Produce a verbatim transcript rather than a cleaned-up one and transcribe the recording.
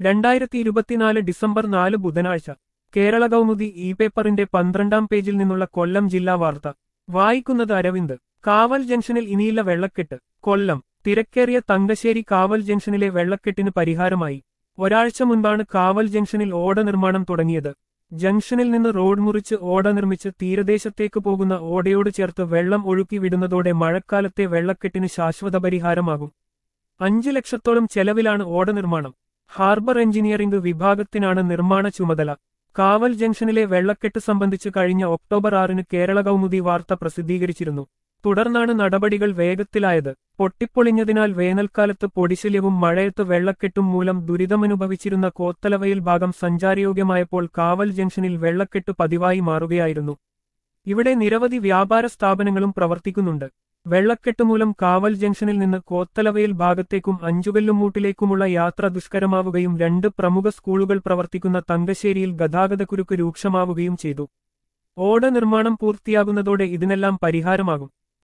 രണ്ടായിരത്തി ഇരുപത്തിനാല് ഡിസംബർ നാല് ബുധനാഴ്ച കേരള കൗമുദി ഇ പേപ്പറിന്റെ പന്ത്രണ്ടാം പേജിൽ നിന്നുള്ള കൊല്ലം ജില്ലാ വാർത്ത വായിക്കുന്നത് അരവിന്ദ്. കാവൽ ജംഗ്ഷനിൽ ഇനിയില്ല വെള്ളക്കെട്ട്. കൊല്ലം. തിരക്കേറിയ തങ്കശ്ശേരി കാവൽ ജംഗ്ഷനിലെ വെള്ളക്കെട്ടിന് പരിഹാരമായി. ഒരാഴ്ച മുൻപാണ് കാവൽ ജംഗ്ഷനിൽ ഓട നിർമ്മാണം തുടങ്ങിയത്. ജംഗ്ഷനിൽ നിന്ന് റോഡ് മുറിച്ച് ഓട നിർമ്മിച്ച് തീരദേശത്തേക്ക് പോകുന്ന ഓടയോട് ചേർത്ത് വെള്ളം ഒഴുക്കി വിടുന്നതോടെ മഴക്കാലത്തെ വെള്ളക്കെട്ടിന് ശാശ്വത പരിഹാരമാകും. അഞ്ചു ലക്ഷത്തോളം ചെലവിലാണ് ഓട നിർമ്മാണം. ഹാർബർ എഞ്ചിനീയറിംഗ് വിഭാഗത്തിനാണ് നിർമ്മാണ ചുമതല. കാവൽ ജംഗ്ഷനിലെ വെള്ളക്കെട്ട് സംബന്ധിച്ച് കഴിഞ്ഞ ഒക്ടോബർ ആറിന് കേരള കൗമുദി വാർത്ത പ്രസിദ്ധീകരിച്ചിരുന്നു. തുടർന്നാണ് നടപടികൾ വേഗത്തിലായത്. പൊട്ടിപ്പൊളിഞ്ഞതിനാൽ വേനൽക്കാലത്ത് പൊടിശല്യവും മഴയത്ത് വെള്ളക്കെട്ടും മൂലം ദുരിതമനുഭവിച്ചിരുന്ന കോത്തലവയൽ ഭാഗം സഞ്ചാരയോഗ്യമായപ്പോൾ കാവൽ ജംഗ്ഷനിൽ വെള്ളക്കെട്ട് പതിവായി മാറുകയായിരുന്നു. ഇവിടെ നിരവധി വ്യാപാര സ്ഥാപനങ്ങളും പ്രവർത്തിക്കുന്നുണ്ട്. വെള്ളക്കെട്ട് മൂലം കാവൽ ജംഗ്ഷനിൽ നിന്ന് കോത്തലവയൽ ഭാഗത്തേക്കും അഞ്ചുകല്ലുമൂട്ടിലേക്കുമുള്ള യാത്ര ദുഷ്കരമാവുകയും രണ്ട് പ്രമുഖ സ്കൂളുകൾ പ്രവർത്തിക്കുന്ന തങ്കശ്ശേരിയിൽ ഗതാഗതക്കുരുക്ക് രൂക്ഷമാവുകയും ചെയ്തു. ഓട നിർമ്മാണം പൂർത്തിയാകുന്നതോടെ ഇതിനെല്ലാം പരിഹാരമാകും.